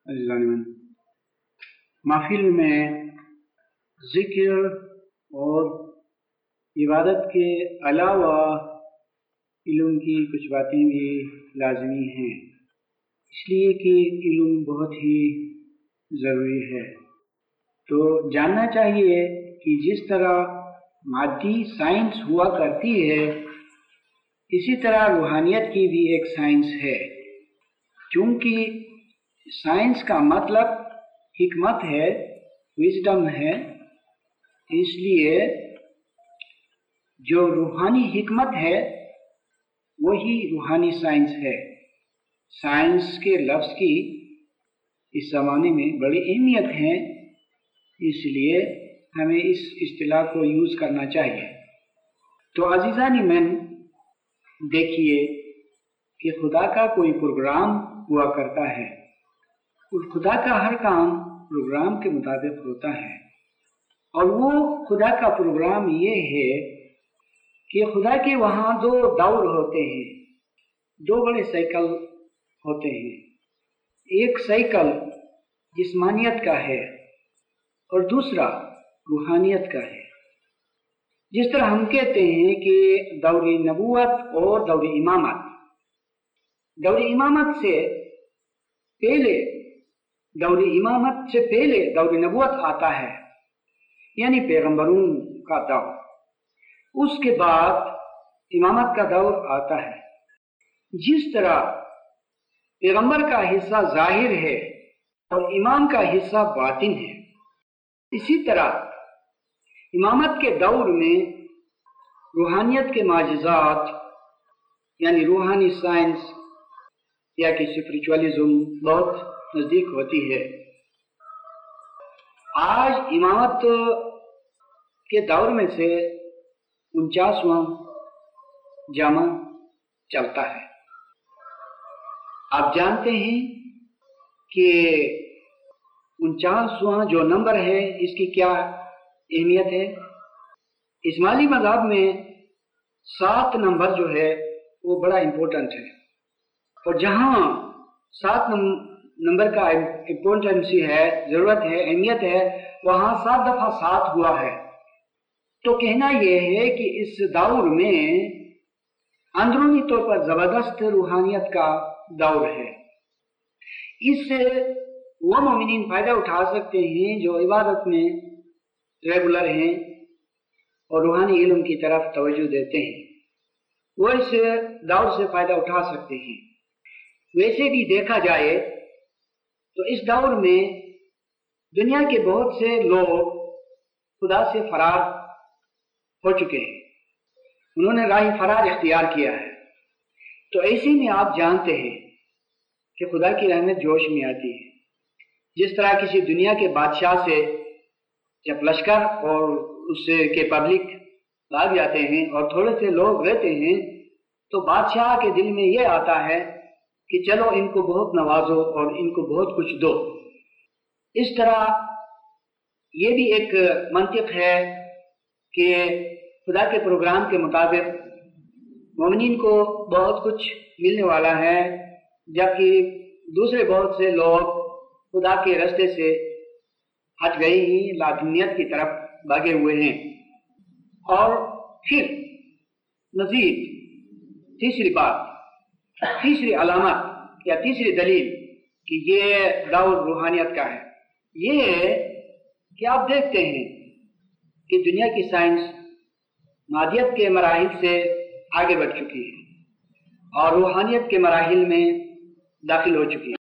عزیزان محفل میں ذکر اور عبادت کے علاوہ علم کی کچھ باتیں بھی لازمی ہیں، اس لیے کہ علم بہت ہی ضروری ہے۔ تو جاننا چاہیے کہ جس طرح مادی سائنس ہوا کرتی ہے اسی طرح روحانیت کی بھی ایک سائنس ہے، چونکہ سائنس کا مطلب حکمت ہے، وزڈم ہے، اس لیے جو روحانی حکمت ہے وہی روحانی سائنس ہے۔ سائنس کے لفظ کی اس زمانے میں بڑی اہمیت ہے، اس لیے ہمیں اس اصطلاح کو یوز کرنا چاہیے۔ تو عزیزان من، دیکھیے کہ خدا کا کوئی پروگرام ہوا کرتا ہے اور خدا کا ہر کام پروگرام کے مطابق ہوتا ہے، اور وہ خدا کا پروگرام یہ ہے کہ خدا کے وہاں دو دور ہوتے ہیں، دو بڑے سائیکل ہوتے ہیں۔ ایک سائیکل جسمانیت کا ہے اور دوسرا روحانیت کا ہے۔ جس طرح ہم کہتے ہیں کہ دور نبوت اور دور امامت، دور امامت سے پہلے دور نبوت آتا ہے، یعنی پیغمبروں کا دور، اس کے بعد امامت کا دور آتا ہے۔ جس طرح پیغمبر کا حصہ ظاہر ہے اور امام کا حصہ باطن ہے، اسی طرح امامت کے دور میں روحانیت کے معجزات یعنی روحانی سائنس یا کہ اسپرچولیزم بہت نزدیک ہوتی ہے۔ آج امامت کے دور میں سے 49واں جامع چلتا ہے۔ آپ جانتے ہیں کہ 49واں جو نمبر ہے اس کی کیا اہمیت ہے؟ اسماعیلی مذہب میں 7 نمبر جو ہے وہ بڑا امپورٹنٹ ہے، اور جہاں 7 نمبر کا امپورٹنسی ہے، ضرورت ہے، اہمیت ہے، وہاں 7 دفعہ 7 ہوا ہے۔ تو کہنا یہ ہے کہ اس دور میں اندرونی طور پر زبردست روحانیت کا دور ہے۔ اس سے وہ مومنین فائدہ اٹھا سکتے ہیں جو عبادت میں ریگولر ہیں اور روحانی علم کی طرف توجہ دیتے ہیں، وہ اس دور سے فائدہ اٹھا سکتے ہیں۔ ویسے بھی دیکھا جائے تو اس دور میں دنیا کے بہت سے لوگ خدا سے فرار ہو چکے ہیں، انہوں نے راہ فرار اختیار کیا ہے۔ تو ایسے میں آپ جانتے ہیں کہ خدا کی رحمت جوش میں آتی ہے۔ جس طرح کسی دنیا کے بادشاہ سے جب لشکر اور اس کے پبلک بھاگ جاتے ہیں اور تھوڑے سے لوگ رہتے ہیں، تو بادشاہ کے دل میں یہ آتا ہے کہ چلو ان کو بہت نوازو اور ان کو بہت کچھ دو۔ اس طرح یہ بھی ایک منطق ہے کہ خدا کے پروگرام کے مطابق مومنین کو بہت کچھ ملنے والا ہے، جبکہ دوسرے بہت سے لوگ خدا کے راستے سے ہٹ گئے ہیں، لاطینیت کی طرف بھاگے ہوئے ہیں۔ اور پھر مزید تیسری بات، تیسری علامت یا تیسری دلیل کہ یہ دور روحانیت کا ہے، یہ ہے کہ آپ دیکھتے ہیں کہ دنیا کی سائنس مادیت کے مراحل سے آگے بڑھ چکی ہے اور روحانیت کے مراحل میں داخل ہو چکی ہے۔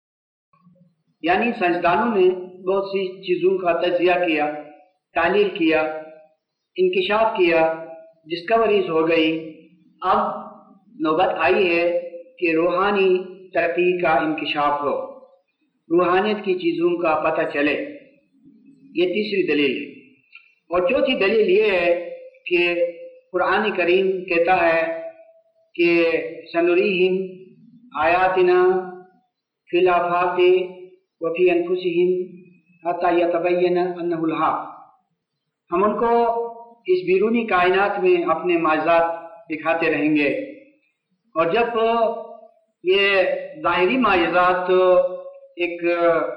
یعنی سائنسدانوں نے بہت سی چیزوں کا تجزیہ کیا، تحلیل کیا، انکشاف کیا، ڈسکوریز ہو گئی۔ اب نوبت آئی ہے کہ روحانی ترقی کا انکشاف ہو، روحانیت کی چیزوں کا پتہ چلے۔ یہ تیسری دلیل ہے۔ اور چوتھی دلیل یہ ہے کہ قرآن کریم کہتا ہے کہ سنریہم آیاتنا فی الآفاق وفی انفسہم حتی یتبین انہ الحق۔ ہم ان کو اس بیرونی کائنات میں اپنے معجزات دکھاتے رہیں گے، اور جب یہ ظاہری معجزات ایک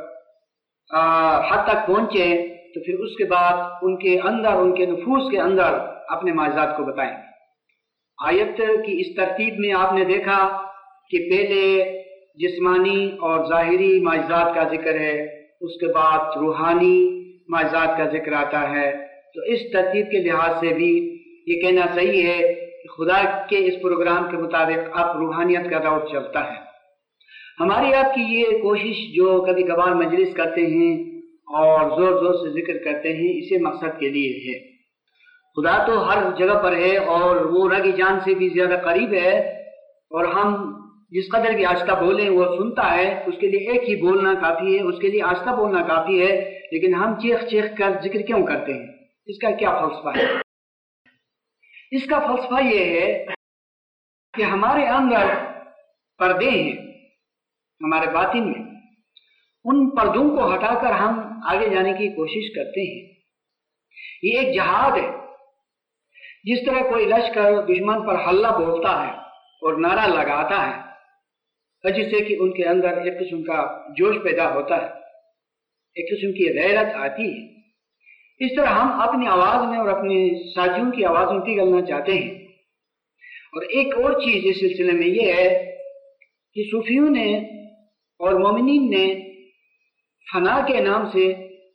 حد تک پہنچے تو پھر اس کے بعد ان کے اندر، ان کے نفوس کے اندر اپنے معجزات کو بتائیں گے۔ آیت کی اس ترتیب میں آپ نے دیکھا کہ پہلے جسمانی اور ظاہری معجزات کا ذکر ہے، اس کے بعد روحانی معجزات کا ذکر آتا ہے۔ تو اس ترتیب کے لحاظ سے بھی یہ کہنا صحیح ہے کہ خدا کے اس پروگرام کے مطابق اب روحانیت کا دور چلتا ہے۔ ہماری آپ کی یہ کوشش جو کبھی کبھار مجلس کرتے ہیں اور زور زور سے ذکر کرتے ہیں، اسی مقصد کے لیے ہے۔ خدا تو ہر جگہ پر ہے اور وہ رگی جان سے بھی زیادہ قریب ہے، اور ہم جس قدر بھی آہستہ بولیں وہ سنتا ہے۔ اس کے لیے ایک ہی بولنا کافی ہے، اس کے لیے آہستہ بولنا کافی ہے، لیکن ہم چیخ چیخ کر ذکر کیوں کرتے ہیں؟ اس کا کیا فلسفہ ہے؟ اس کا فلسفہ یہ ہے کہ ہمارے اندر پردے ہیں، ہمارے باطن میں، ان پردوں کو ہٹا کر ہم آگے جانے کی کوشش کرتے ہیں۔ یہ ایک جہاد ہے۔ جس طرح کوئی لشکر دشمن پر حلہ بولتا ہے اور نعرہ لگاتا ہے، جس سے کہ ان کے اندر ایک قسم کا جوش پیدا ہوتا ہے، ایک قسم کی غیرت آتی ہے، اس طرح ہم اپنی آواز میں اور اپنے ساتھیوں کی آواز میں پگھلنا چاہتے ہیں۔ اور ایک اور چیز اس سلسلے میں یہ ہے کہ صوفیوں نے اور مومنین نے فنا کے نام سے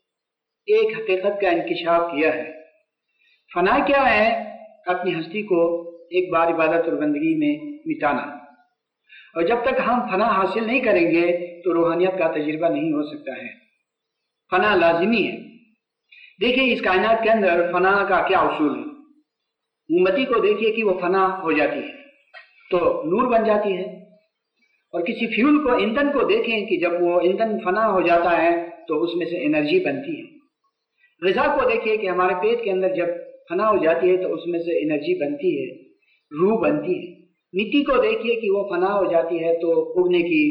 ایک حقیقت کا انکشاف کیا ہے۔ فنا کیا ہے؟ اپنی ہستی کو ایک بار عبادت اور بندگی میں مٹانا، اور جب تک ہم فنا حاصل نہیں کریں گے تو روحانیت کا تجربہ نہیں ہو سکتا ہے۔ فنا لازمی ہے۔ دیکھیے اس کائنات کے اندر فنا کا کیا اصول ہے۔ موم بتی کو دیکھیے کہ وہ فنا ہو جاتی ہے تو نور بن جاتی ہے، اور کسی فیول کو، ایندھن کو دیکھیں کہ جب وہ ایندھن فنا ہو جاتا ہے تو اس میں سے انرجی بنتی ہے۔ غذا کو دیکھیے کہ ہمارے پیٹ کے اندر جب فنا ہو جاتی ہے تو اس میں سے انرجی بنتی ہے، روح بنتی ہے۔ مٹی کو دیکھیے کہ وہ فنا ہو جاتی ہے تو اگنے کی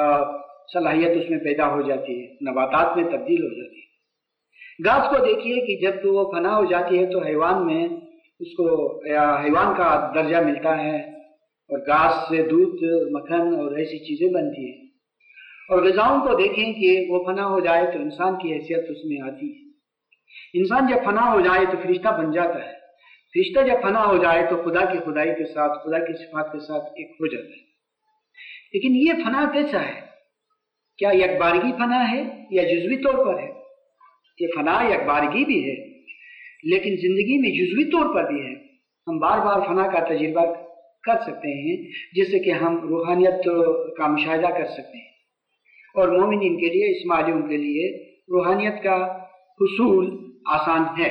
صلاحیت اس میں پیدا ہو جاتی ہے، نباتات میں تبدیل ہو جاتی ہے۔ گھاس کو دیکھیے کہ جب وہ فنا ہو جاتی ہے تو حیوان میں اس کو حیوان کا درجہ ملتا ہے، اور گھاس سے دودھ، مکھن اور ایسی چیزیں بنتی ہیں۔ اور غذاؤں کو دیکھیں کہ وہ فنا ہو جائے تو انسان کی حیثیت اس میں آتی ہے۔ انسان جب فنا ہو جائے تو فرشتہ بن جاتا ہے، فرشتہ جب فنا ہو جائے تو خدا کی خدائی کے ساتھ، خدا کی صفات کے ساتھ ایک ہو جاتا ہے۔ لیکن یہ فنا کیسا ہے؟ کیا یک بارگی فنا ہے یا جزوی طور پر ہے؟ یہ فنا یک بارگی بھی ہے، لیکن زندگی میں جزوی طور پر بھی ہے۔ ہم بار بار فنا کا تجربہ کر سکتے ہیں، جس سے کہ ہم روحانیت کا مشاہدہ کر سکتے ہیں۔ اور مومنین کے لیے، اسماعیلیوں کے لیے روحانیت کا حصول آسان ہے۔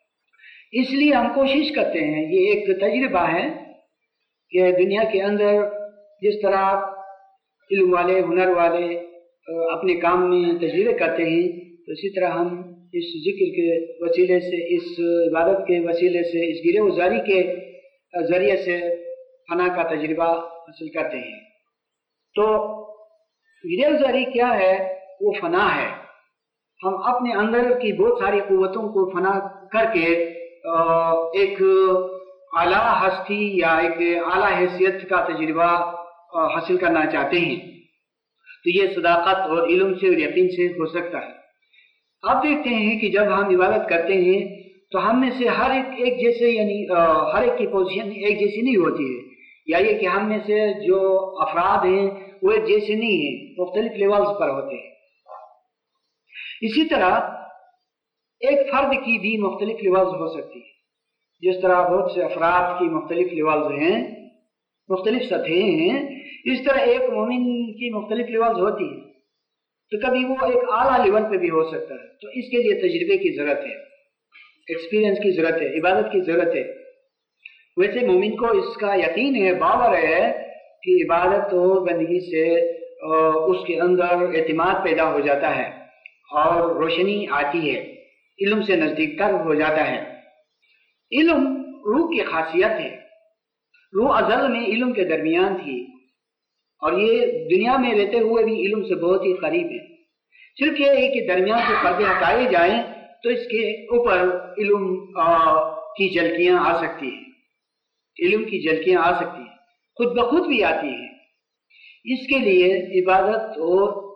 اس لیے ہم کوشش کرتے ہیں، یہ ایک تجربہ ہے کہ دنیا کے اندر جس طرح علم والے، ہنر والے اپنے کام میں تجربے کرتے ہیں، تو اسی طرح ہم اس ذکر کے وسیلے سے، اس عبادت کے وسیلے سے، اس گرہ وزاری کے ذریعے سے فنا کا تجربہ حاصل کرتے ہیں۔ تو گرہ وزاری کیا ہے؟ وہ فنا ہے۔ ہم اپنے اندر کی بہت ساری قوتوں کو فنا کر کے ایک اعلیٰ ہستی یا ایک اعلیٰ حیثیت کا تجربہ حاصل کرنا چاہتے ہیں، تو یہ صداقت اور علم سے اور یقین سے ہو سکتا ہے۔ آپ دیکھتے ہیں کہ جب ہم عبادت کرتے ہیں تو ہم میں سے ہر ایک جیسے، یعنی ہر ایک کی پوزیشن ایک جیسی نہیں ہوتی ہے، یا یہ کہ ہم میں سے جو افراد ہیں وہ ایک جیسے نہیں ہیں، مختلف لیولز پر ہوتے ہیں۔ اسی طرح ایک فرد کی بھی مختلف لیولز ہو سکتی ہے۔ جس طرح بہت سے افراد کی مختلف لیولز ہیں، مختلف سطحیں ہیں، اس طرح ایک مومن کی مختلف لیولز ہوتی ہیں۔ تو کبھی وہ ایک اعلیٰ لیول پہ بھی ہو سکتا ہے۔ تو اس کے لیے تجربے کی ضرورت ہے، ایکسپیرینس کی ضرورت ہے، عبادت کی ضرورت ہے۔ ویسے مومن کو اس کا یقین ہے، باور ہے کہ عبادت و بندگی سے اس کے اندر اعتماد پیدا ہو جاتا ہے اور روشنی آتی ہے، علم سے نزدیک تر ہو جاتا ہے۔ علم روح کی خاصیت ہے۔ روح ازل میں علم کے درمیان تھی، اور یہ دنیا میں رہتے ہوئے بھی علم سے بہت ہی قریب ہے۔ صرف یہ ہے کہ درمیان سے پردے ہٹائے جائیں تو اس کے اوپر علم کی جھلکیاں آ سکتی ہیں، علم کی جھلکیاں آ سکتی ہیں، خود بخود بھی آتی ہیں۔ اس کے لیے عبادت اور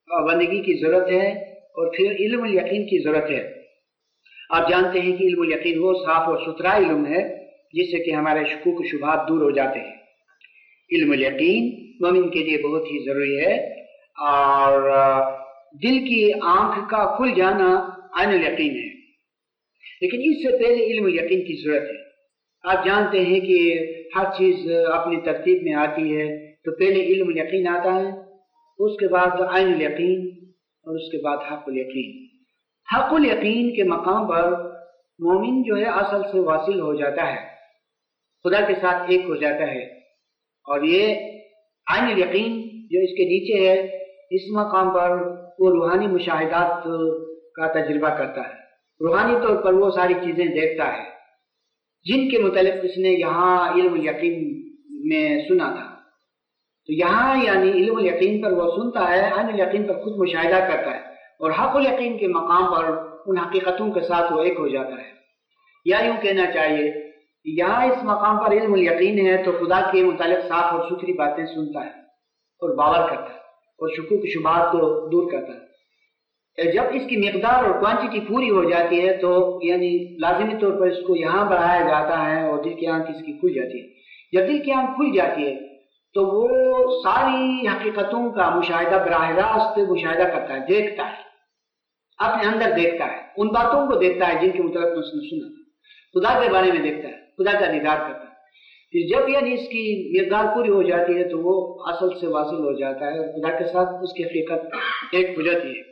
بندگی کی ضرورت ہے، اور پھر علم الیقین کی ضرورت ہے۔ آپ جانتے ہیں کہ علم الیقین وہ صاف اور ستھرا علم ہے جس سے کہ ہمارے شکوک و شبہات دور ہو جاتے ہیں۔ علم الیقین مومن کے لیے بہت ہی ضروری ہے، اور دل کی آنکھ کا کھل جانا عین الیقین ہے، لیکن اس سے پہلے علم الیقین کی ضرورت ہے۔ آپ جانتے ہیں کہ ہر چیز اپنی ترتیب میں آتی ہے، تو پہلے علم الیقین آتا ہے، اس کے بعد عین الیقین، اور اس کے بعد حق الیقین۔ حق الیقین کے مقام پر مومن جو ہے اصل سے واصل ہو جاتا ہے، خدا کے ساتھ ایک ہو جاتا ہے، اور یہ عین الیقین جو اس کے نیچے ہے، اس مقام پر وہ روحانی مشاہدات کا تجربہ کرتا ہے، روحانی طور پر وہ ساری چیزیں دیکھتا ہے جن کے متعلق اس نے یہاں علم الیقین میں سنا تھا۔ تو یہاں یعنی علم الیقین پر وہ سنتا ہے، عین الیقین پر خود مشاہدہ کرتا ہے، اور حق الیقین کے مقام پر ان حقیقتوں کے ساتھ وہ ایک ہو جاتا ہے۔ یا یوں کہنا چاہیے یہاں اس مقام پر علم الیقین ہے تو خدا کے متعلق صاف اور ستھری باتیں سنتا ہے اور باور کرتا ہے، اور شکوک شبہات کو دور کرتا ہے۔ جب اس کی مقدار اور کوانٹٹی پوری ہو جاتی ہے تو یعنی لازمی طور پر اس کو یہاں بڑھایا جاتا ہے، اور دل کی آنکھ اس کی کھل جاتی ہے۔ جب دل کی آنکھ کھل جاتی ہے تو وہ ساری حقیقتوں کا مشاہدہ براہ راست مشاہدہ کرتا ہے، دیکھتا ہے، اپنے اندر دیکھتا ہے، ان باتوں کو دیکھتا ہے جن کے متعلق اس نے سنا، خدا کے بارے میں دیکھتا ہے، خدا کا دیدار کرتا ہے۔ پھر جب یعنی اس کی مقدار پوری ہو جاتی ہے تو وہ اصل سے واصل ہو جاتا ہے، اور خدا کے ساتھ اس کی حقیقت ایک ہو جاتی ہے۔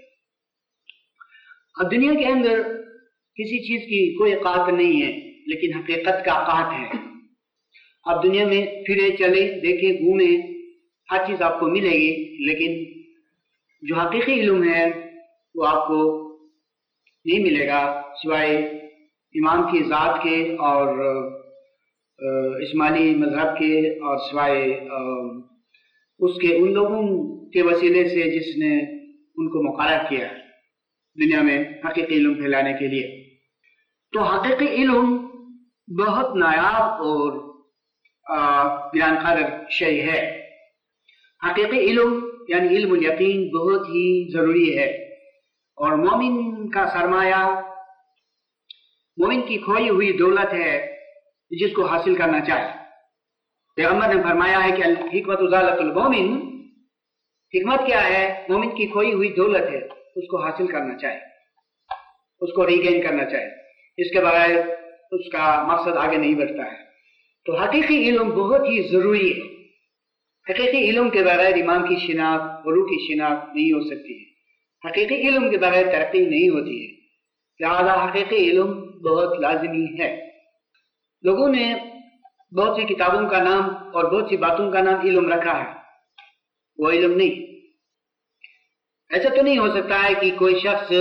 اب دنیا کے اندر کسی چیز کی کوئی قحط نہیں ہے، لیکن حقیقت کا قحط ہے۔ اب دنیا میں پھرے چلے دیکھیں گھومیں، ہر چیز آپ کو ملے گی، لیکن جو حقیقی علم ہے وہ آپ کو نہیں ملے گا سوائے ایمان کی ذات کے اور اسماعیلی مذہب کے، اور سوائے اس کے ان لوگوں کے وسیلے سے جس نے ان کو مقرر کیا دنیا میں حقیقی علم پھیلانے کے لیے۔ تو حقیقی علم بہت نایاب اور گران قدر شے ہے۔ حقیقی علم یعنی علم الیقین بہت ہی ضروری ہے، اور مومن کا سرمایہ، مومن کی کھوئی ہوئی دولت ہے جس کو حاصل کرنا چاہیے۔ پیغمبر نے فرمایا ہے کہ الحکمت ضالۃ المومن، حکمت کیا ہے؟ مومن کی کھوئی ہوئی دولت ہے، اس کو حاصل کرنا چاہیے، اس کو ریگین کرنا چاہیے، اس کے بغیر اس کا مقصد آگے نہیں بڑھتا ہے۔ تو حقیقی علم بہت ہی ضروری ہے۔ حقیقی علم کے بغیر ایمان کی شناخت، روح کی شناخت نہیں ہو سکتی ہے۔ حقیقی علم کے بغیر ترقی نہیں ہوتی ہے، لہذا حقیقی علم بہت لازمی ہے۔ لوگوں نے بہت سی کتابوں کا نام اور بہت سی باتوں کا نام علم رکھا ہے، وہ علم نہیں۔ ایسا تو نہیں ہو سکتا ہے کہ کوئی شخص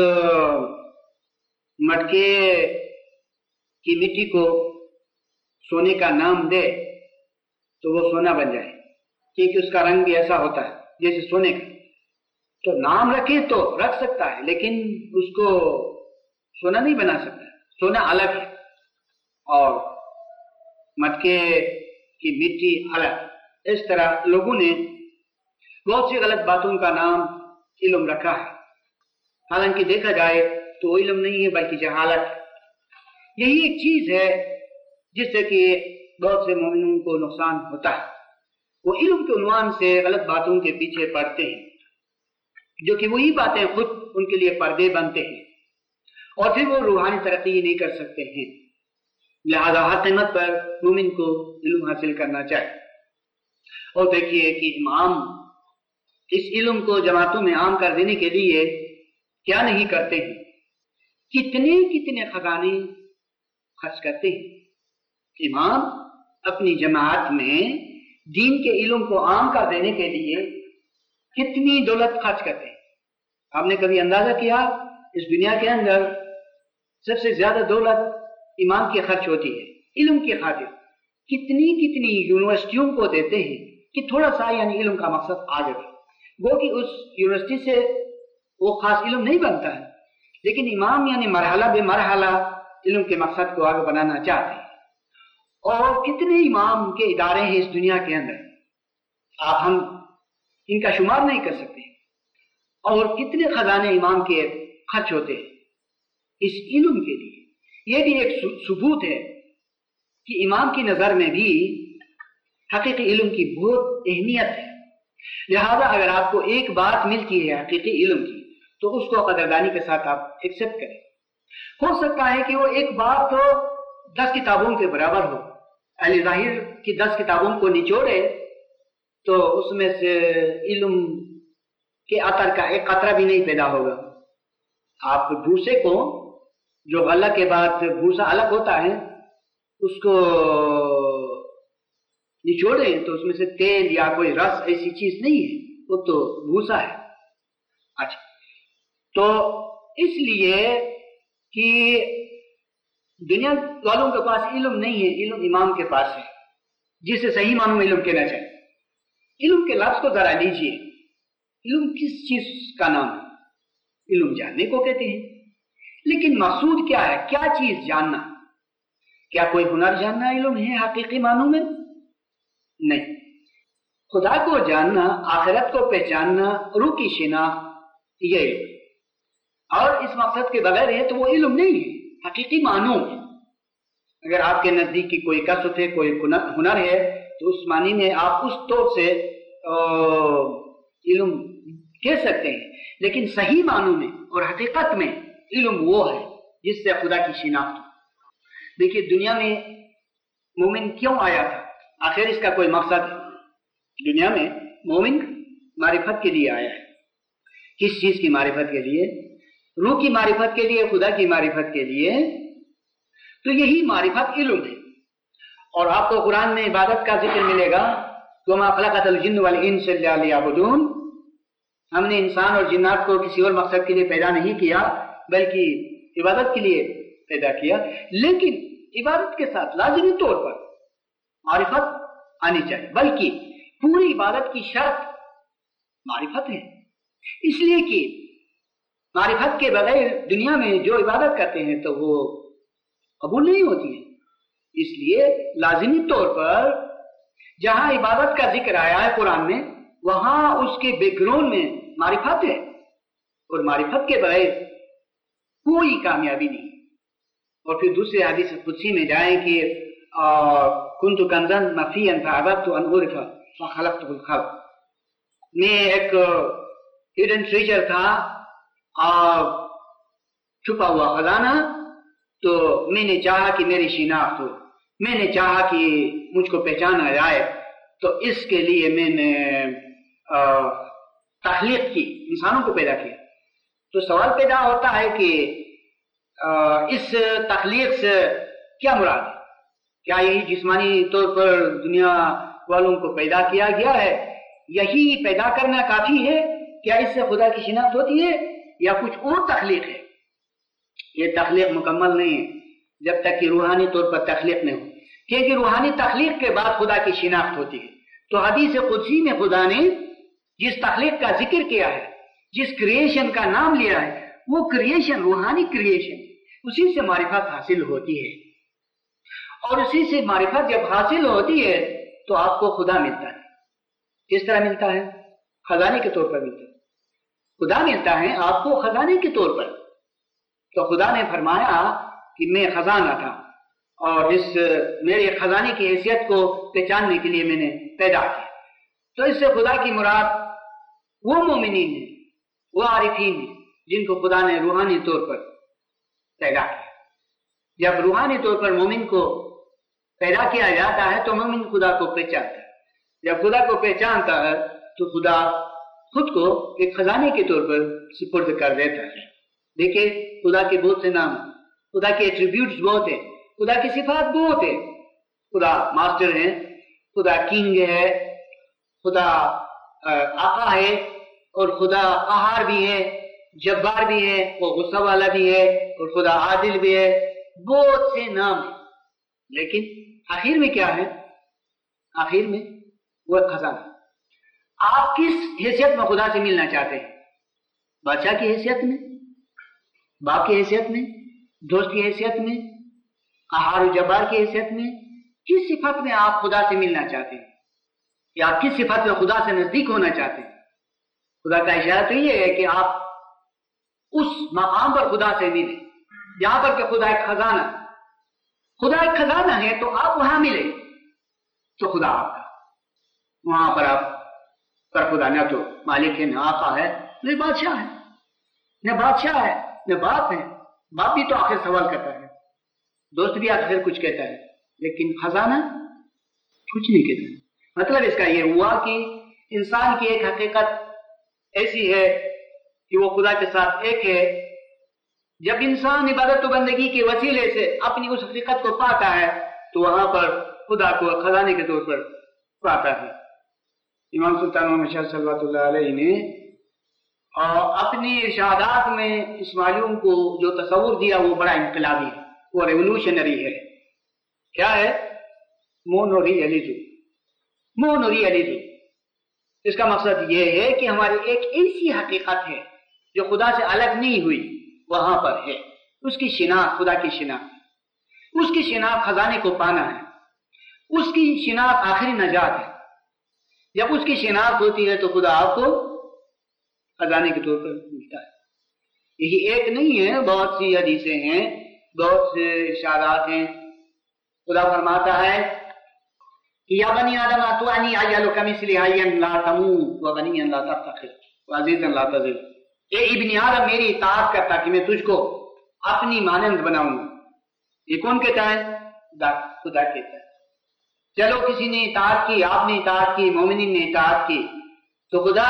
مٹکے کی مٹی کو سونے کا نام دے تو وہ سونا بن جائے، کیونکہ اس کا رنگ بھی ایسا ہوتا ہے جیسے سونے کا۔ تو نام رکھے تو رکھ سکتا ہے، لیکن اس کو سونا نہیں بنا سکتا۔ سونا الگ ہے اور مٹکے کی مٹی الگ۔ اس طرح لوگوں نے بہت سی غلط باتوں کا نام علم رکھا ہے، حالانکہ دیکھا جائے تو علم نہیں ہے بلکہ جہالت ہے۔ یہی ایک چیز ہے جس سے کہ بہت سے مومنوں کو نقصان ہوتا ہے۔ وہ علم کے عنوان سے غلط باتوں کے پیچھے پڑتے ہیں، جو کہ وہی باتیں خود ان کے لیے پردے بنتے ہیں، اور پھر وہ روحانی ترقی نہیں کر سکتے ہیں۔ لہذا ہر قیمت پر مومن کو علم حاصل کرنا چاہیے۔ اور دیکھیے کہ امام اس علم کو جماعتوں میں عام کر دینے کے لیے کیا نہیں کرتے ہیں، کتنے کتنے خزانے خرچ کرتے ہیں۔ امام اپنی جماعت میں دین کے علم کو عام کر دینے کے لیے کتنی دولت خرچ کرتے ہیں۔ آپ نے کبھی اندازہ کیا اس دنیا کے اندر سب سے زیادہ دولت امام کی خرچ ہوتی ہے علم کی خاطر؟ کتنی کتنی یونیورسٹیوں کو دیتے ہیں کہ تھوڑا سا یعنی علم کا مقصد آ جائے، وہ کہ اس یونیورسٹی سے وہ خاص علم نہیں بنتا ہے، لیکن امام یعنی مرحلہ بے مرحلہ علم کے مقصد کو آگے بنانا چاہتے ہیں۔ اور کتنے امام کے ادارے ہیں اس دنیا کے اندر، آپ ہم ان کا شمار نہیں کر سکتے۔ اور کتنے خزانے امام کے خرچ ہوتے ہیں اس علم کے لیے۔ یہ بھی ایک ثبوت ہے کہ امام کی نظر میں بھی حقیقی علم کی بہت اہمیت ہے۔ لہذا اگر آپ کو ایک بات ملتی ہے حقیقی علم کی تو اس کو قدردانی کے ساتھ آپ ایکسپٹ کریں۔ ہو سکتا ہے کہ وہ ایک بات تو 10 کتابوں کے برابر ہو، اہل ظاہر کی 10 کتابوں کو نچوڑے تو اس میں سے علم کے اثر کا ایک قطرہ بھی نہیں پیدا ہوگا۔ آپ بھوسے کو، جو غلہ کے بعد بھوسا الگ ہوتا ہے، اس کو نچوڑیں تو اس میں سے تیل یا کوئی رس ایسی چیز نہیں ہے، وہ تو بھوسا ہے۔ اچھا، تو اس لیے کہ دنیا والوں کے پاس علم نہیں ہے، علم امام کے پاس ہے، جسے صحیح معنوں میں علم کہنا چاہیے۔ علم کے لفظ کو ذرا لیجیے، علم کس چیز کا نام ہے؟ علم جاننے کو کہتے ہیں، لیکن مقصود کیا ہے؟ کیا چیز جاننا؟ کیا کوئی ہنر جاننا علم ہے حقیقی معنوں میں؟ نہیں۔ خدا کو جاننا، آخرت کو پہچاننا، روح کی شناخت، یہ علم ہے۔ اور اس مقصد کے بغیر ہے تو وہ علم نہیں ہے حقیقی معنوں میں۔ اگر آپ کے نزدیک کی کوئی کسب ہے، کوئی ہنر ہے، تو اس معنی میں آپ اس طور سے علم کہہ سکتے ہیں، لیکن صحیح معنوں میں اور حقیقت میں علم وہ ہے جس سے خدا کی شناخت ہو۔ دیکھیے، دنیا میں مومن کیوں آیا تھا؟ آخر اس کا کوئی مقصد ہے؟ دنیا میں مومن معرفت کے لیے آیا ہے۔ کس چیز کی معرفت کے لیے؟ روح کی معرفت کے لیے، خدا کی معرفت کے لیے۔ تو یہی معرفت علم ہے۔ اور آپ کو قرآن میں عبادت کا ذکر ملے گا، وَمَا خَلَقَتُ الْجِنَّ وَالْإِنسَ إِلَّا لِيَعْبُدُونَ۔ ہم نے انسان اور جنات کو کسی اور مقصد کے لیے پیدا نہیں کیا بلکہ عبادت کے لیے پیدا کیا۔ لیکن عبادت کے ساتھ لازمی طور پر معرفت آنی چاہیے، بلکہ پوری عبادت کی شرط معرفت ہے، اس لیے کہ معرفت کے بغیر دنیا میں جو عبادت کرتے ہیں تو وہ قبول نہیں ہوتی ہے۔ اس لیے لازمی طور پر جہاں عبادت کا ذکر آیا ہے قرآن میں، وہاں اس کے بیک گراؤنڈ میں معرفت ہے، اور معرفت کے بغیر کوئی کامیابی نہیں۔ اور پھر دوسرے حدیث قدسی میں جائیں کہ کنت کنزا مخفیا فاحببت ان اعرف فخلقت الخلق، میں ایک ہڈن ٹریجر تھا، چھپا ہوا خزانہ، تو میں نے چاہا کہ میری شناخت ہو، میں نے چاہا کہ مجھ کو پہچانا جائے، تو اس کے لیے میں نے تخلیق کی، انسانوں کو پیدا کیا۔ تو سوال پیدا ہوتا ہے کہ اس تخلیق سے کیا مراد ہے؟ کیا یہی جسمانی طور پر دنیا والوں کو پیدا کیا گیا ہے، یہی پیدا کرنا کافی ہے؟ کیا اس سے خدا کی شناخت ہوتی ہے یا کچھ اور تخلیق ہے؟ یہ تخلیق مکمل نہیں ہے جب تک کہ روحانی طور پر تخلیق نہیں ہو، کیونکہ روحانی تخلیق کے بعد خدا کی شناخت ہوتی ہے۔ تو حدیث قدسی میں خدا نے جس تخلیق کا ذکر کیا ہے، جس کریشن کا نام لیا ہے، وہ کریشن روحانی کریشن، اسی سے معرفت حاصل ہوتی ہے۔ اور اسی سے معرفت جب حاصل ہوتی ہے تو آپ کو خدا ملتا ہے۔ کس طرح ملتا ہے؟ خزانے کے طور پر ملتا ہے۔ خدا ملتا ہے آپ کو خزانے کے طور پر۔ تو خدا نے فرمایا کہ میں خزانہ تھا، اور اس میرے خزانے کی حیثیت کو پہچاننے کے لیے میں نے پیدا کیا۔ تو اس سے خدا کی مراد وہ مومنین ہیں، وہ عارفین ہیں جن کو خدا نے روحانی طور پر پیدا کیا۔ جب روحانی طور پر مومن کو پیدا کیا جاتا ہے تو مومن خدا کو پہچانتا ہے۔ جب خدا کو پہچانتا ہے تو خدا خود کو ایک خزانے کے طور پر سپرد کر دیتا ہے۔ دیکھیں، خدا کے بہت سے نام، خدا کے ایٹریبیوٹس بہت ہیں، خدا کی صفات بہت ہے۔ خدا ماسٹر ہے، خدا کنگ ہے، خدا آقا ہے، اور خدا قہار بھی ہے، جبار بھی ہے، وہ غصہ والا بھی ہے، اور خدا عادل بھی ہے۔ بہت سے نام ہیں، لیکن آخر میں کیا ہے؟ آخر میں وہ خزانہ۔ آپ کس حیثیت میں خدا سے ملنا چاہتے ہیں؟ بادشاہ کی حیثیت میں، باپ کی حیثیت میں، دوست کی حیثیت میں، قہار و جبار کی حیثیت میں؟ کس صفت میں آپ خدا سے ملنا چاہتے ہیں، یا کس صفت میں خدا سے نزدیک ہونا چاہتے ہیں؟ خدا کا اشارہ تو یہ ہے کہ آپ اس مقام پر خدا سے ملیں جہاں پر کہ خدا ایک خزانہ ہے، تو آپ وہاں ملیں تو خدا آپ کا، وہاں پر آپ پر خدا نہ تو مالک ہے، نہ آقا ہے، نہ بادشاہ ہے، نہ باپ ہے۔ باپ بھی تو آخر سوال کرتا ہے، دوست بھی آخر کچھ کہتا ہے، لیکن خزانہ کچھ نہیں کہتا۔ مطلب اس کا یہ ہوا کہ انسان کی ایک حقیقت ایسی ہے کہ وہ خدا کے ساتھ ایک ہے۔ جب انسان عبادت و بندگی کے وسیلے سے اپنی اس حقیقت کو پاتا ہے تو وہاں پر خدا کو خزانے کے طور پر پاتا ہے۔ امام سلطان محمد شاہ صلی اللہ علیہ نے اپنی ارشادات میں اس معلوم کو جو تصور دیا وہ بڑا انقلابی ہے، وہ ریولوشنری ہے۔ کیا ہے؟ مونوریلزم۔ اس کا مقصد یہ ہے کہ ہماری ایک ایسی حقیقت ہے جو خدا سے الگ نہیں ہوئی، وہاں پر ہے اس کی شناخت، خدا کی شناخت، اس کی شناخت خزانے کو پانا ہے، اس کی شناخت آخری نجات ہے۔ جب اس کی شناخت ہوتی ہے تو خدا آپ کو خزانے کے طور پر ملتا ہے۔ یہی ایک نہیں ہے، بہت سی حدیثیں ہیں، بہت سے ارشادات ہیں۔ خدا فرماتا ہے کہ یا بنی آدم اتونی اجعل کمثل حیا لا تموت وغنیا لا تفتخر وعزیزا لا تذل۔ اے ابن آدم میری اطاعت کر تاکہ میں تجھ کو اپنی مانند بناؤں۔ یہ کون کہتا ہے؟ خدا کہتا ہے۔ چلو کسی نے اطاعت کی، آپ نے اطاعت کی، مومنین نے اطاعت کی، تو خدا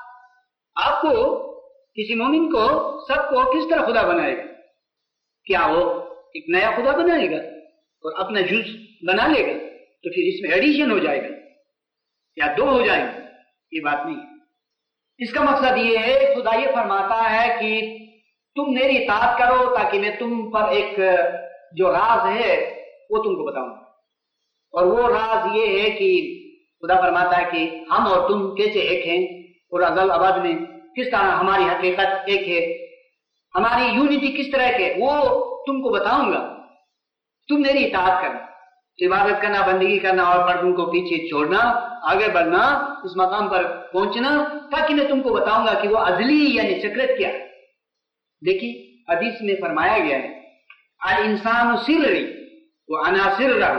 آپ کو، کسی مومن کو، سب کو کس طرح خدا بنائے گا؟ کیا وہ ایک نیا خدا بنائے گا اور اپنا جز بنا لے گا تو پھر اس میں ایڈیشن ہو جائے گا یا دو ہو جائیں گے؟ یہ بات نہیں ہے۔ اس کا مقصد یہ ہے، خدا یہ فرماتا ہے کہ تم میری اطاعت کرو تاکہ میں تم پر ایک جو راز ہے وہ تم کو بتاؤں، اور وہ راز یہ ہے کہ خدا فرماتا ہے کہ ہم اور تم کیسے ایک ہیں، اور ازل ابد میں کس طرح ہماری حقیقت ایک ہے، ہماری یونٹی کس طرح ہے، وہ تم کو بتاؤں گا۔ تم میری اطاعت کرنا، عبادت کرنا، بندگی کرنا، اور پردوں کو پیچھے چھوڑنا، آگے بڑھنا، اس مقام پر پہنچنا، تاکہ میں تم کو بتاؤں گا کہ وہ ازلی یعنی سیکرٹ کیا ہے۔ دیکھیے حدیث میں فرمایا گیا ہے الانسان سری وانا سرہ۔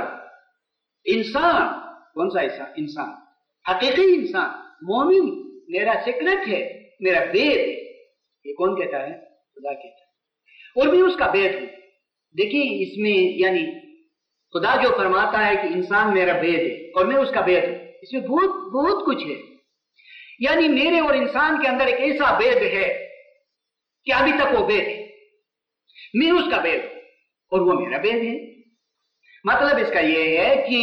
انسان کون سا انسان؟ حقیقی انسان، مومن میرا سیکرٹ ہے، میرا بید ہے۔ یہ کون کہتا ہے؟ خدا کہتا ہے، اور میں اس کا بید ہوں۔ دیکھیں اس میں یعنی خدا جو فرماتا ہے کہ انسان میرا بید ہے اور میں اس کا بید ہوں، اس میں بہت بہت کچھ ہے۔ یعنی میرے اور انسان کے اندر ایک ایسا بید ہے کہ ابھی تک وہ بید ہے، میں اس کا بید ہوں اور وہ میرا بید ہے۔ مطلب اس کا یہ ہے کہ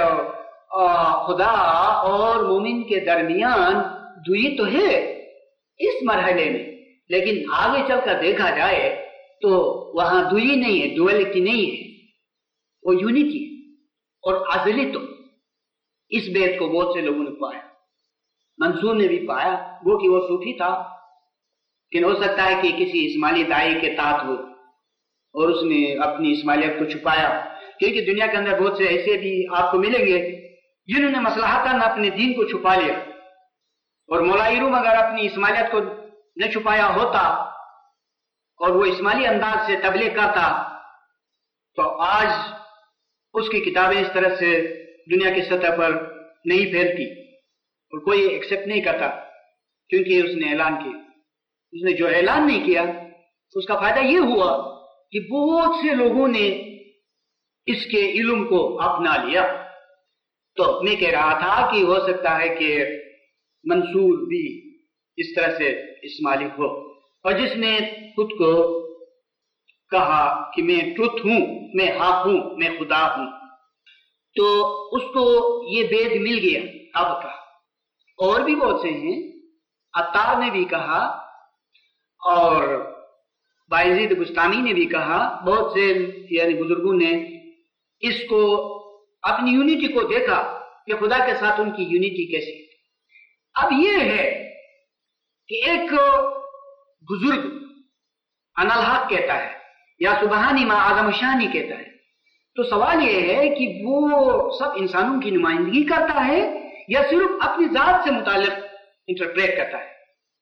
خدا اور مومن کے درمیان دوئی تو ہے اس مرحلے میں، لیکن آگے چل کر دیکھا جائے تو وہاں دوئی نہیں ہے، ڈویلٹی نہیں ہے، وہ یونٹی ہے اور ازلی۔ تو اس بیت کو بہت سے لوگوں نے پایا، منصور نے بھی پایا، وہ کہ وہ صوفی تھا، لیکن ہو سکتا ہے کہ کسی اسماعیلی دائی کے تحت ہو اور اس نے اپنی اسماعیلیت کو چھپایا، کیونکہ دنیا کے اندر بہت سے ایسے بھی آپ کو ملیں گے جنہوں نے مصلحتاً اپنے دین کو چھپا لیا، اور مولا روم اگر اپنی اسماعیلیت کو نہ چھپایا ہوتا اور وہ اسماعیلی انداز سے تبلیغ کرتا تو آج اس کی کتابیں اس طرح سے دنیا کی سطح پر نہیں پھیلتی اور کوئی ایکسپٹ نہیں کرتا، کیونکہ اس نے اعلان کیا۔ اس نے جو اعلان نہیں کیا تو اس کا فائدہ یہ ہوا کہ بہت سے لوگوں نے اس کے علم کو اپنا لیا۔ تو میں کہہ رہا تھا کہ ہو سکتا ہے کہ منصور بھی اس طرح سے اسماعیلی ہو، اور جس نے خود کو کہا کہ میں ٹروتھ ہوں، میں حق ہوں، میں خدا ہوں، تو اس کو یہ بید مل گیا اب کا۔ اور بھی بہت سے ہیں، عطار نے بھی کہا اور بایزید بستانی نے بھی کہا، بہت سے یعنی بزرگوں نے اس کو اپنی یونٹی کو دیکھا کہ خدا کے ساتھ ان کی یونٹی کیسی ہے۔ اب یہ ہے کہ ایک بزرگ انا الحق کہتا ہے یا سبحانی ما اعظم شانی کہتا ہے، تو سوال یہ ہے کہ وہ سب انسانوں کی نمائندگی کرتا ہے یا صرف اپنی ذات سے متعلق انٹرپریٹ کرتا ہے؟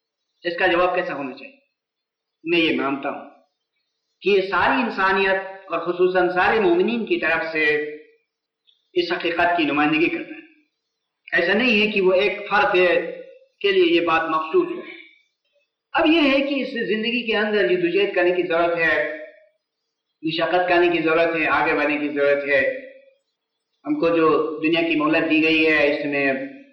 اس کا جواب کیسا ہونا چاہیے؟ میں یہ مانتا ہوں کہ یہ ساری انسانیت اور خصوصاً سارے مومنین کی طرف سے اس حقیقت کی نمائندگی کرتا ہے۔ ایسا نہیں ہے کہ وہ ایک فرد کے لیے یہ بات مخصوص ہو۔ اب یہ ہے کہ اس زندگی کے اندر جدوجہد کرنے کی ضرورت ہے، مشقت کرنے کی ضرورت ہے، آگے بڑھنے کی ضرورت ہے۔ ہم کو جو دنیا کی مہلت دی گئی ہے اس میں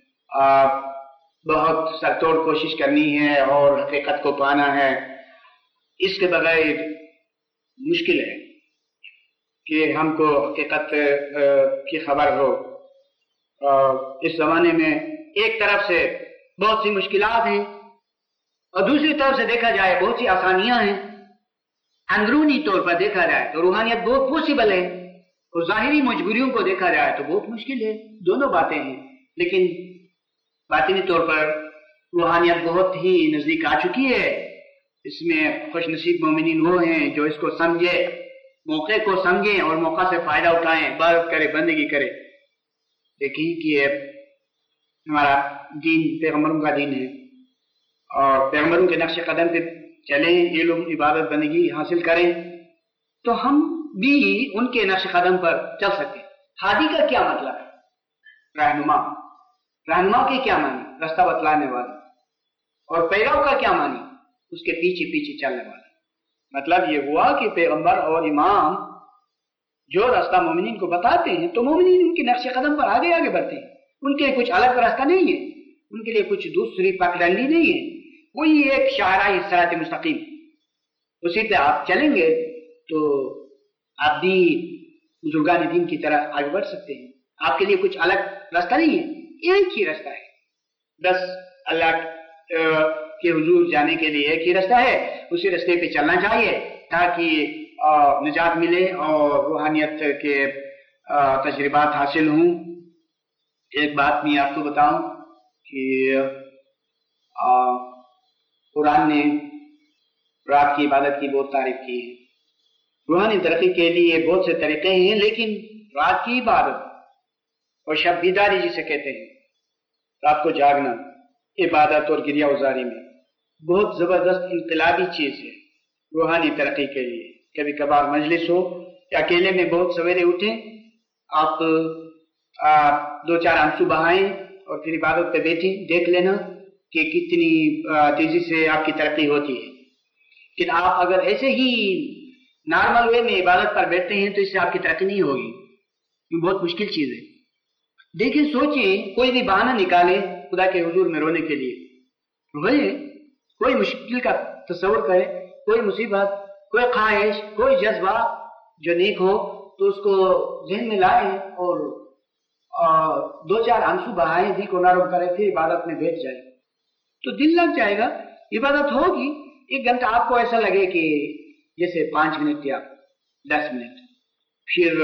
بہت سر توڑ کوشش کرنی ہے اور حقیقت کو پانا ہے۔ اس کے بغیر مشکل ہے کہ ہم کو حقیقت کی خبر ہو۔ اس زمانے میں ایک طرف سے بہت سی مشکلات ہیں اور دوسری طرف سے دیکھا جائے بہت سی آسانیاں ہیں۔ اندرونی طور پر دیکھا جائے تو روحانیت بہت پاسبل ہے اور ظاہری مجبوریوں کو دیکھا جائے تو بہت مشکل ہے۔ دونوں باتیں ہیں، لیکن باطنی طور پر روحانیت بہت ہی نزدیک آ چکی ہے۔ اس میں خوش نصیب مومنین وہ ہیں جو اس کو سمجھے، موقع کو سمجھیں اور موقع سے فائدہ اٹھائیں، عبادت کرے، بندگی کرے۔ دیکھیں کہ ہمارا دین پیغمبروں کا دین ہے اور پیغمبروں کے نقش قدم پہ چلیں، علم، عبادت، بندگی حاصل کریں تو ہم بھی ان کے نقش قدم پر چل سکتے ہیں۔ ہادی کا کیا مطلب ہے؟ رہنما۔ رہنما کے کیا معنی؟ راستہ بتلانے والا۔ اور پیرو کا کیا معنی؟ اس کے پیچھے پیچھے چلنے والا۔ مطلب یہ ہوا کہ پیغمبر اور امام جو راستہ مومنین کو بتاتے ہیں تو مومنین ان کے نقش قدم پر آگے آگے بڑھتے ہیں۔ ان کے کچھ الگ راستہ نہیں ہے، ان کے لیے کچھ دوسری پگڈنڈی نہیں ہے، وہی ایک شاہراہ صراط مستقیم، اسی پہ آپ چلیں گے تو آپ بھی بزرگان دین کی طرح آگے بڑھ سکتے ہیں۔ آپ کے لیے کچھ الگ راستہ نہیں ہے، ایک ہی راستہ ہے، بس اللہ کے حضور جانے کے لیے ایک ہی راستہ ہے، اسی راستے پہ چلنا چاہیے تاکہ نجات ملے اور روحانیت کے تجربات حاصل ہوں۔ ایک بات میں آپ کو بتاؤں کہ قرآن نے رات کی عبادت کی بہت تعریف کی ہے۔ روحانی ترقی کے لیے بہت سے طریقے ہیں، لیکن رات کی عبادت اور شب بیداری جسے کہتے ہیں، رات کو جاگنا عبادت اور گریہ ازاری میں بہت زبردست انقلابی چیز ہے روحانی ترقی کے لیے۔ کبھی کبھار مجلس ہو یا اکیلے میں بہت سویرے اٹھیں، آپ دو چار آنسو بہائیں اور پھر عبادت پہ بیٹھیں، دیکھ لینا کہ کتنی تیزی سے آپ کی ترقی ہوتی ہے۔ لیکن آپ اگر ایسے ہی نارمل وے میں عبادت پر بیٹھتے ہیں تو اس سے آپ کی ترقی نہیں ہوگی، یہ بہت مشکل چیز ہے۔ دیکھیں، سوچیں، کوئی بھی بہانہ نکالے خدا کے حضور میں رونے کے لیے، روئے، کوئی مشکل کا تصور کرے، کوئی مصیبت، کوئی خواہش، کوئی جذبہ جو نیک ہو تو اس کو ذہن میں لائیں اور دو چار آنسو بہائیں، دل کو نرم کرے، پھر عبادت میں بیٹھ جائے تو دل لگ جائے گا، عبادت ہوگی۔ ایک گھنٹہ آپ کو ایسا لگے کہ جیسے 5 منٹ یا 10 منٹ، پھر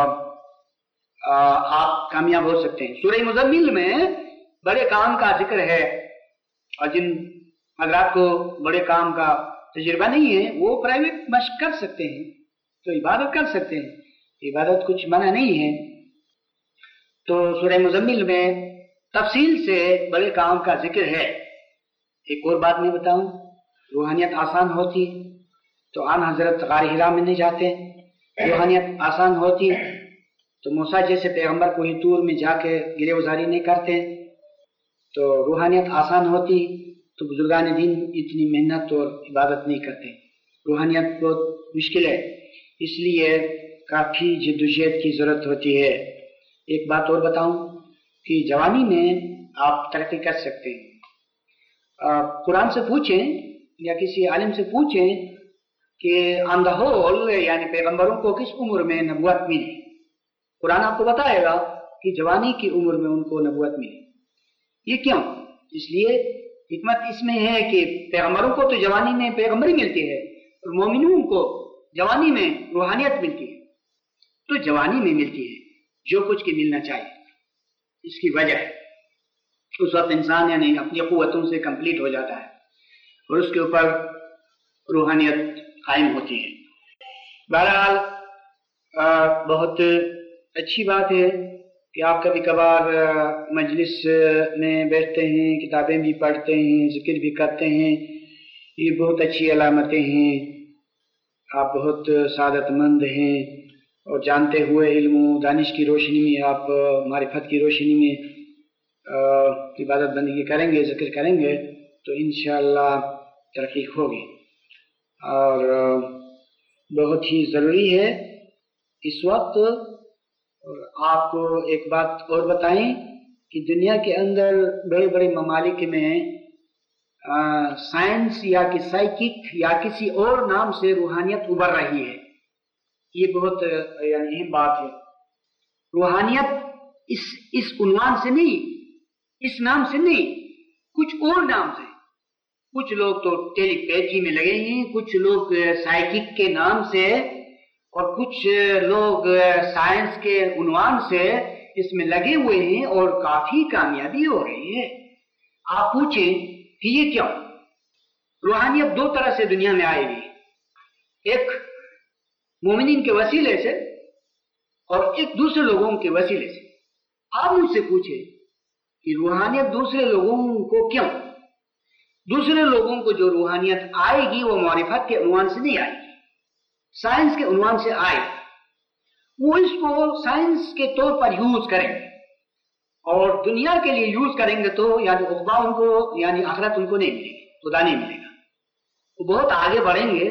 آپ کامیاب ہو سکتے ہیں۔ سورہ مزمل میں بڑے کام کا ذکر ہے اور جن حضرات کو بڑے کام کا تجربہ نہیں ہے وہ پرائیویٹ مشق کر سکتے ہیں، تو عبادت کر سکتے ہیں، عبادت کچھ منع نہیں ہے۔ تو سورہ مزمل میں تفصیل سے بڑے کام کا ذکر ہے۔ ایک اور بات میں بتاؤں، روحانیت آسان ہوتی تو آن حضرت غار حرا میں نہیں جاتے، روحانیت آسان ہوتی تو موسیٰ جیسے پیغمبر کوہ طور میں جا کے گرے وزاری نہیں کرتے، تو روحانیت آسان ہوتی تو بزرگان دین اتنی محنت اور عبادت نہیں کرتے۔ روحانیت بہت مشکل ہے، اس لیے کافی جدوجہد کی ضرورت ہوتی ہے۔ ایک بات اور بتاؤں کہ جوانی میں آپ ترقی کر سکتے ہیں۔ قرآن سے پوچھیں یا کسی عالم سے پوچھیں کہ آن دا ہول یعنی پیغمبروں کو کس عمر میں نبوت ملی، قرآن آپ کو بتائے گا کہ جوانی کی عمر میں ان کو نبوت ملی۔ یہ کیوں؟ اس لیے حکمت اس میں ہے کہ پیغمبروں کو تو جوانی میں پیغمبری ملتی ہے اور مومنوں کو جوانی میں روحانیت ملتی ہے، تو جوانی میں ملتی ہے جو کچھ کی ملنا چاہیے۔ اس کی وجہ ہے اس وقت انسان یعنی اپنی قوتوں سے کمپلیٹ ہو جاتا ہے اور اس کے اوپر روحانیت قائم ہوتی ہے۔ بہرحال بہت اچھی بات ہے کہ آپ کبھی کبھار مجلس میں بیٹھتے ہیں، کتابیں بھی پڑھتے ہیں، ذکر بھی کرتے ہیں، یہ بہت اچھی علامتیں ہیں. آپ بہت سعادت مند ہیں اور جانتے ہوئے علم و دانش کی روشنی میں آپ معرفت کی روشنی میں عبادت بندگی کریں گے، ذکر کریں گے تو انشاءاللہ ترقی ہوگی. اور بہت ہی ضروری ہے اس وقت. اور آپ کو ایک بات اور بتائیں کہ دنیا کے اندر بڑے بڑے ممالک میں سائنس یا کہ سائیکک یا کسی اور نام سے روحانیت ابھر رہی ہے. یہ بہت یعنی اہم بات ہے. روحانیت اس عنوان سے نہیں، اس نام سے نہیں، کچھ اور نام سے. کچھ لوگ تو ٹیلی پیتھی میں لگے ہیں، کچھ لوگ سائیکک کے نام سے، اور کچھ لوگ سائنس کے عنوان سے اس میں لگے ہوئے ہیں اور کافی کامیابی ہو رہی ہے. آپ پوچھیں کہ یہ کیوں؟ روحانیت دو طرح سے دنیا میں آئے گی، ایک مومنین کے وسیلے سے اور ایک دوسرے لوگوں کے وسیلے سے. آپ مجھ سے پوچھیں کہ روحانیت دوسرے لوگوں کو کیوں؟ دوسرے لوگوں کو جو روحانیت آئے گی وہ معرفت کے عنوان سے نہیں آئے گی، سائنس کے عنوان سے آئے گی. وہ اس کو سائنس کے طور پر یوز کریں گے اور دنیا کے لیے یوز کریں گے تو یعنی عقبہ ان کو یعنی آخرت ان کو نہیں ملے گی، خدا نہیں ملے گا. وہ بہت آگے بڑھیں گے.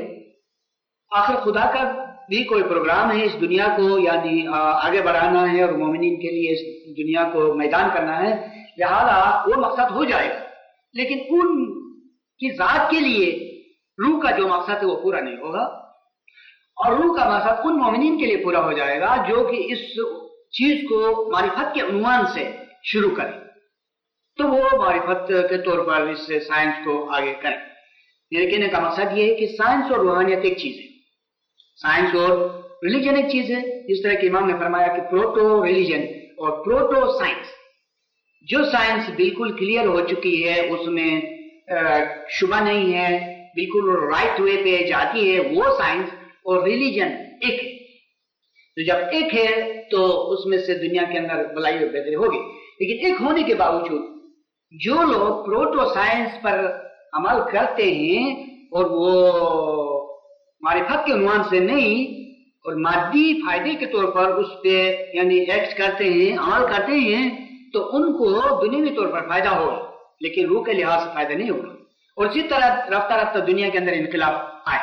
آخر خدا کا بھی کوئی پروگرام ہے اس دنیا کو یعنی آگے بڑھانا ہے اور مومنین کے لیے اس دنیا کو میدان کرنا ہے، لہذا وہ مقصد ہو جائے گا. لیکن ان کی ذات کے لیے روح کا جو مقصد ہے وہ پورا نہیں ہوگا، اور روح کا مقصد ان مومنین کے لیے پورا ہو جائے گا جو کہ اس چیز کو معرفت کے عنوان سے شروع کریں. تو وہ معرفت کے طور پر اس سائنس کو آگے کریں. میرے کہنے کا مقصد یہ ہے کہ سائنس اور روحانیت ایک چیز ہے، سائنس اور ریلیجن ایک چیز ہے. جس طرح کہ امام نے فرمایا کہ پروٹو ریلیجن اور پروٹو سائنس. جو سائنس بالکل کلیئر ہو چکی ہے، اس میں شبہ نہیں ہے، بالکل رائٹ وے پہ جاتی ہے، وہ سائنس اور ریلیجن ایک ہے. تو جب ایک ہے تو اس میں سے دنیا کے اندر بھلائی اور بہتری ہوگی. لیکن ایک ہونے کے باوجود جو لوگ پروٹو سائنس پر عمل کرتے ہیں اور وہ معرفت کے عنوان سے نہیں اور مادی فائدے کے طور پر اس پہ یعنی ایکٹ کرتے ہیں، عمل کرتے ہیں، تو ان کو دنیاوی طور پر فائدہ ہوگا لیکن روح کے لحاظ سے فائدہ نہیں ہوگا. اور اسی طرح رفتہ رفتہ دنیا کے اندر انقلاب آئے.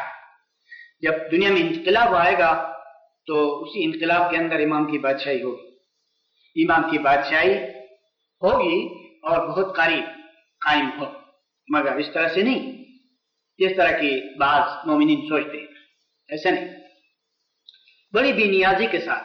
جب دنیا میں انقلاب آئے گا تو اسی انقلاب کے اندر امام کی بادشاہی ہوگی. امام کی بادشاہی ہوگی اور بہت قریب قائم ہو، مگر اس طرح سے نہیں جس طرح کی بعض مومنین سوچتے ہیں. ایسا نہیں، بڑی بے نیازی کے ساتھ.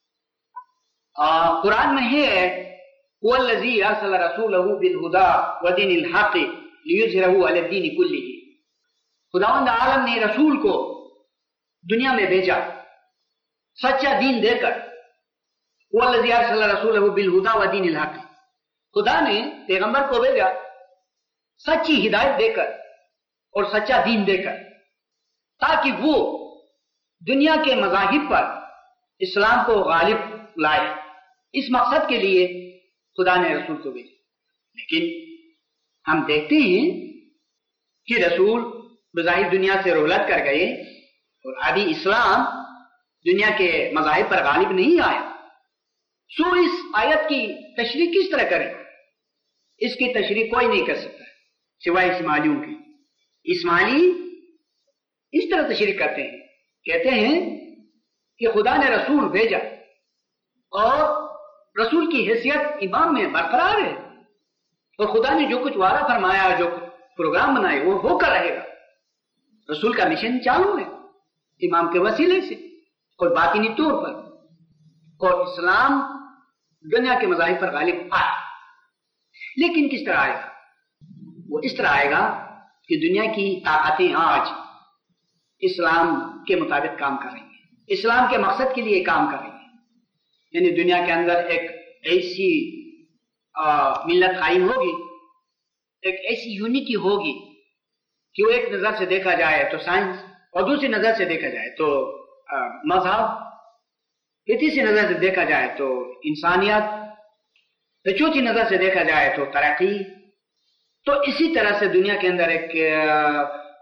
قرآن میں ہے وَالَّذِي أَرْسَلَ رَسُولَهُ بِالْهُدَى وَدِينِ الْحَقِّ لِيُظْهِرَهُ عَلَى الدِّينِ كُلِّهِ. خداوند عالم نے رسول کو دنیا میں بھیجا سچا دین دے کر. وَالَّذِي أَرْسَلَ رَسُولَهُ بِالْهُدَى وَدِينِ الْحَقِّ. خدا نے پیغمبر کو بھیجا سچی ہدایت دے کر اور سچا دین دے کر، تاکہ وہ دنیا کے مذاہب پر اسلام کو غالب لائے. اس مقصد کے لیے خدا نے رسول کو بھیجا. لیکن ہم دیکھتے ہیں کہ رسول بظاہر دنیا سے رحلت کر گئے اور ابھی اسلام دنیا کے مذاہب پر غالب نہیں آیا. سو اس آیت کی تشریح کس طرح کریں؟ اس کی تشریح کوئی نہیں کر سکتا سوائے اسماعیلیوں کی. اسماعیلی اس طرح تشریح کرتے ہیں، کہتے ہیں کہ خدا نے رسول بھیجا اور رسول کی حیثیت امام میں برقرار ہے، اور خدا نے جو کچھ وعدہ فرمایا، جو پروگرام بنائے وہ ہو کر رہے گا. رسول کا مشن چالو ہے امام کے وسیلے سے اور باطنی طور پر، اور اسلام دنیا کے مذاہب پر غالب آئے. لیکن کس طرح آئے گا؟ وہ اس طرح آئے گا کہ دنیا کی طاقتیں آج اسلام کے مطابق کام کر رہی ہیں، اسلام کے مقصد کے لیے کام کر رہی ہیں. یعنی دنیا کے اندر ایک ایسی ملت قائم ہوگی، ایک ایسی یونٹی ہوگی کہ وہ ایک نظر سے دیکھا جائے تو سائنس، اور دوسری نظر سے دیکھا جائے تو مذہب، تیسری نظر سے دیکھا جائے تو انسانیت، تو چوتھی نظر سے دیکھا جائے تو ترقی. تو اسی طرح سے دنیا کے اندر ایک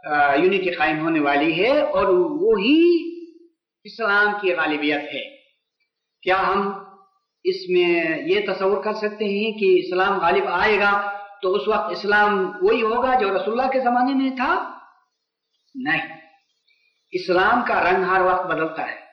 یونٹی قائم ہونے والی ہے اور وہی اسلام کی غالبیت ہے۔ کیا ہم اس میں یہ تصور کر سکتے ہیں کہ اسلام غالب آئے گا تو اس وقت اسلام وہی ہوگا جو رسول اللہ کے زمانے میں تھا؟ نہیں، اسلام کا رنگ ہر وقت بدلتا ہے۔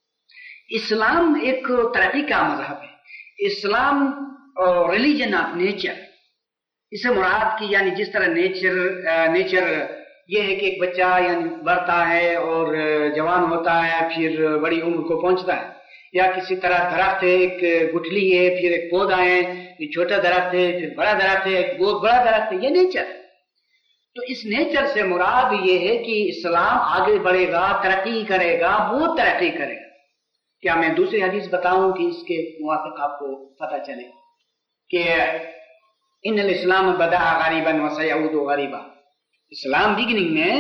اسلام ایک ترقی کا مذہب ہے۔ اسلام ریلیجن آف نیچر، اسے مراد کی یعنی جس طرح نیچر یہ ہے کہ ایک بچہ یعنی بڑھتا ہے اور جوان ہوتا ہے، پھر بڑی عمر کو پہنچتا ہے، یا کسی طرح درخت ہے، ایک گٹھلی ہے، پھر ایک پودا ہے، پھر چھوٹا درخت ہے، پھر بڑا درخت ہے، ایک بہت بڑا درخت ہے، یہ نیچر ہے۔ تو اس نیچر سے مراد یہ ہے کہ اسلام آگے بڑھے گا، ترقی کرے گا، بہت ترقی کرے گا۔ کیا میں دوسری حدیث بتاؤں کہ اس کے موافق آپ کو پتہ چلے کہ ان الاسلام بدأ غریبا وسیعود غریبا، اسلام بگننگ میں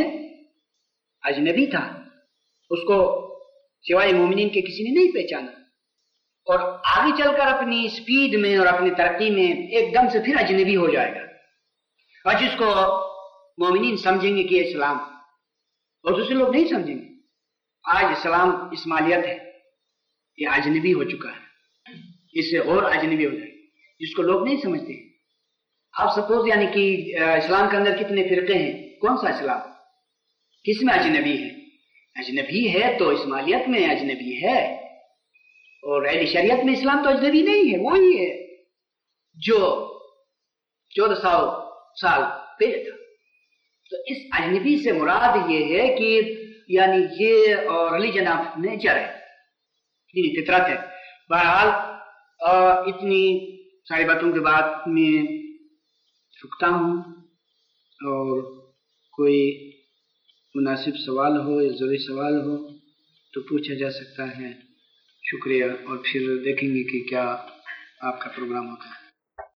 اجنبی تھا، اس کو سوائے مومنین کے کسی نے نہیں پہچانا، اور آگے چل کر اپنی سپیڈ میں اور اپنی ترقی میں ایک دم سے پھر اجنبی ہو جائے گا، اور جس کو مومنین سمجھیں گے کہ یہ اسلام، اور دوسرے لوگ نہیں سمجھیں گے۔ آج اسلام اسمالیت ہے، یہ اجنبی ہو چکا ہے، اس سے اور اجنبی ہو جائے جس کو لوگ نہیں سمجھتے۔ آپ سپوز یعنی کہ اسلام کے اندر کتنے فرقے ہیں، کون سا اسلام کس میں اجنبی ہے؟ اجنبی ہے تو اسمالیت میں اجنبی ہے، اور اہل شریعت میں اسلام تو اجنبی نہیں ہے، وہی ہے جو 1400 سال پہلے تھا۔ تو اس اجنبی سے مراد یہ ہے کہ یعنی یہ ریلیجن آف نیچر ہے، یہ فطرت ہے۔ بہرحال اتنی ساری باتوں کے بعد میں رکتا ہوں، اور کوئی مناسب سوال ہو یا ضروری سوال ہو تو پوچھا جا سکتا ہے۔ شکریہ، اور پھر دیکھیں گے کہ کیا آپ کا پروگرام ہوتا ہے۔